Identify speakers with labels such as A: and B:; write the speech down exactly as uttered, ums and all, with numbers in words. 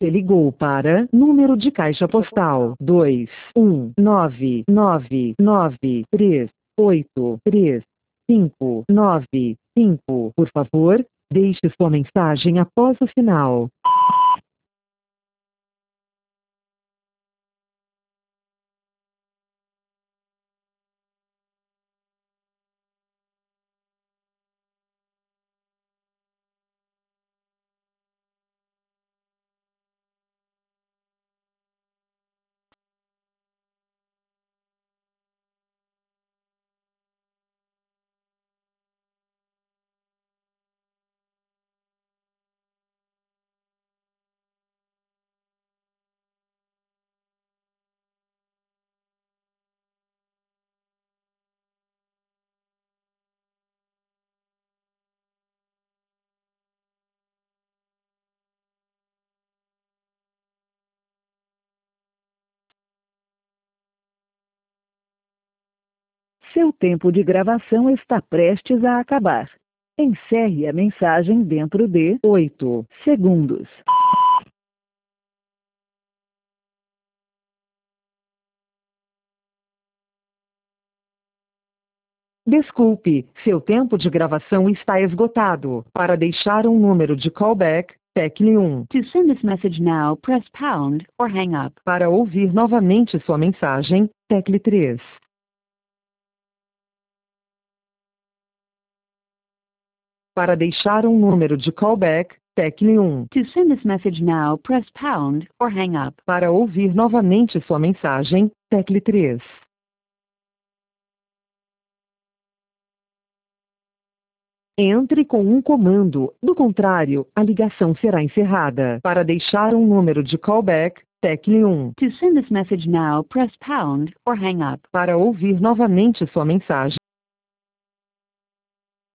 A: Você ligou para número de caixa postal dois um nove nove nove três oito três cinco nove cinco. Por favor, deixe sua mensagem após o sinal. Seu tempo de gravação está prestes a acabar. Encerre a mensagem dentro de oito segundos. Desculpe, seu tempo de gravação está esgotado. Para deixar um número de callback, tecle um.
B: To send this message now, press pound or hang up.
A: Para ouvir novamente sua mensagem, tecle três. Para deixar um número de callback, tecle um.
B: To send this message now, press pound or hang up.
A: Para ouvir novamente sua mensagem, tecle três. Entre com um comando, do contrário, a ligação será encerrada. Para deixar um número de callback, tecle um.
B: To send this message now, press pound or hang up.
A: Para ouvir novamente sua mensagem,